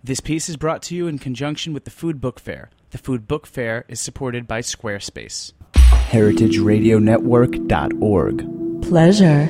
This piece is brought to you in conjunction with the Food Book Fair. The Food Book Fair is supported by Squarespace. HeritageRadioNetwork.org. Pleasure.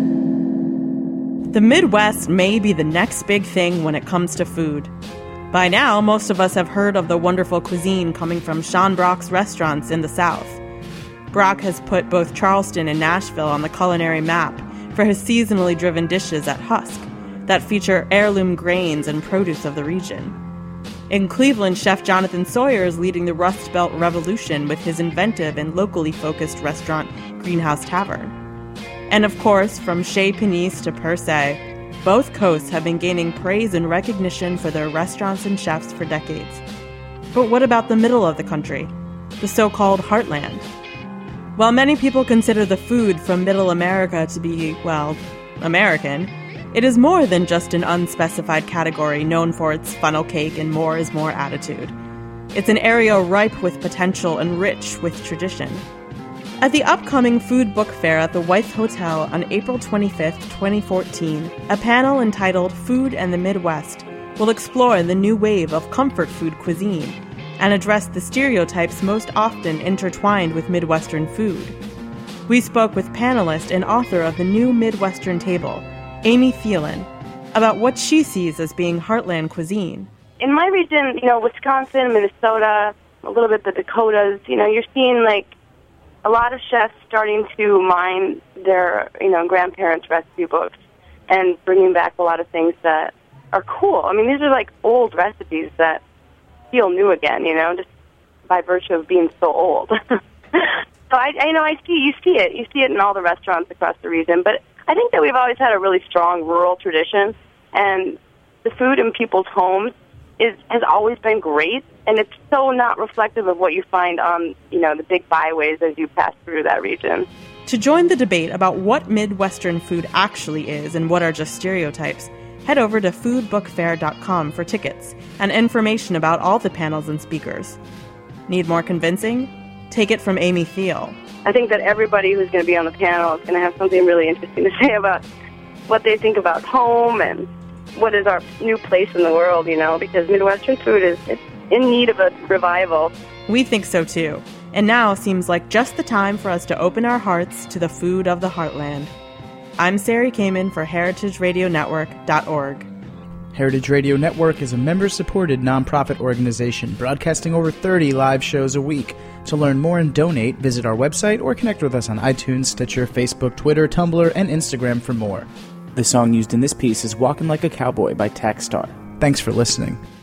The Midwest may be the next big thing when it comes to food. By now, most of us have heard of the wonderful cuisine coming from Sean Brock's restaurants in the South. Brock has put both Charleston and Nashville on the culinary map for his seasonally driven dishes at Husk that feature heirloom grains and produce of the region. In Cleveland, Chef Jonathan Sawyer is leading the Rust Belt revolution with his inventive and locally focused restaurant, Greenhouse Tavern. And of course, from Chez Panisse to Per Se, both coasts have been gaining praise and recognition for their restaurants and chefs for decades. But what about the middle of the country, the so-called heartland? While many people consider the food from Middle America to be, well, American, it is more than just an unspecified category known for its funnel cake and more is more attitude. It's an area ripe with potential and rich with tradition. At the upcoming Food Book Fair at the Wythe Hotel on April 25th, 2014, a panel entitled Food and the Midwest will explore the new wave of comfort food cuisine and address the stereotypes most often intertwined with Midwestern food. We spoke with panelist and author of the new Midwestern Table, Amy Thielen, about what she sees as being heartland cuisine. In my region, Wisconsin, Minnesota, a little bit the Dakotas, you're seeing a lot of chefs starting to mine their, grandparents' recipe books and bringing back a lot of things that are cool. I mean, these are old recipes that feel new again, just by virtue of being so old. So you see it in all the restaurants across the region. But I think that we've always had a really strong rural tradition, and the food in people's homes has always been great, and it's so not reflective of what you find on, the big byways as you pass through that region. To join the debate about what Midwestern food actually is and what are just stereotypes, head over to foodbookfair.com for tickets and information about all the panels and speakers. Need more convincing? Take it from Amy Thiel. I think that everybody who's going to be on the panel is going to have something really interesting to say about what they think about home and what is our new place in the world, because Midwestern food is in need of a revival. We think so too. And now seems like just the time for us to open our hearts to the food of the heartland. I'm Sari Kamen for HeritageRadioNetwork.org. Heritage Radio Network is a member-supported nonprofit organization broadcasting over 30 live shows a week. To learn more and donate, visit our website or connect with us on iTunes, Stitcher, Facebook, Twitter, Tumblr, and Instagram for more. The song used in this piece is Walkin' Like a Cowboy by Taxstar. Thanks for listening.